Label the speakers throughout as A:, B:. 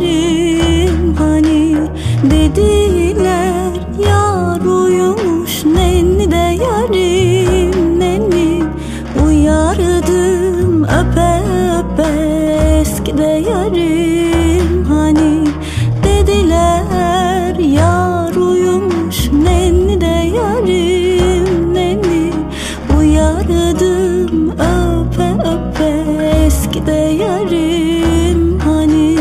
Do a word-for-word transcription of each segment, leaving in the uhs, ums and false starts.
A: yarim. Hani dediler yar uyumuş, nenni de yarim, nenni. Uyardım öpe öpe eski de yarim. Hani dediler yar uyumuş, nenni de yarim, nenni. Uyardım öpe öpe eski de yarim. Hani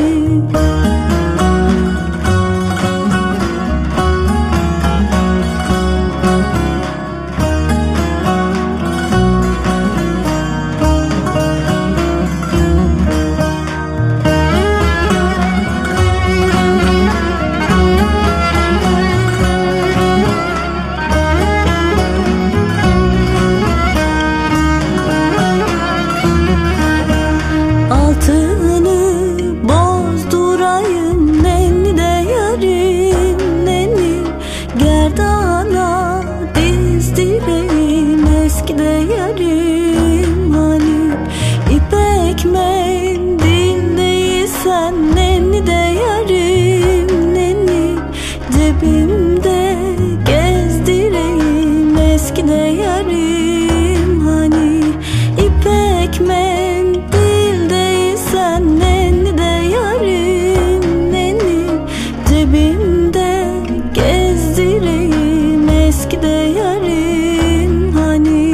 A: yarim. Hani ipek mendil değilsen, nenni de yarim, nenni. Cebimde gezdireyim eski de yarim. Hani ipek mendil değilsen, nenni de yarim, nenni. Cebimde gezdireyim eski de yarim. Hani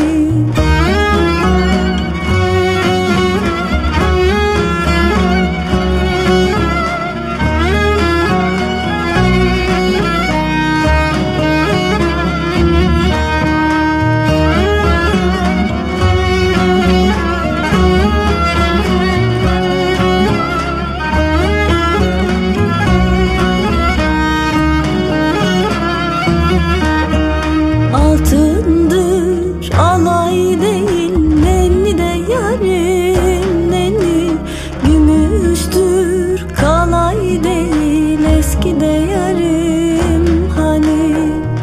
A: altındır alay değil, nenni de yarim, nenni. Gümüştür kalay değil eski de yarim. Hani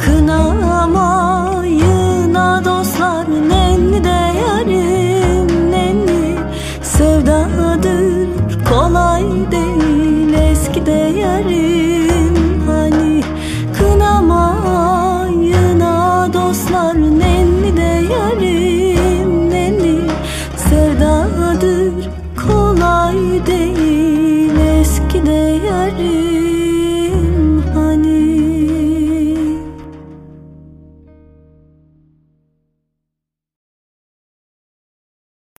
A: kınamayına dostlar, nenni de yarim, nenni. Sevdadır kolay değil eski de yarim. Hani kınamayına dostlar, nenni de yarim, nenni. Sevdadır kolay değil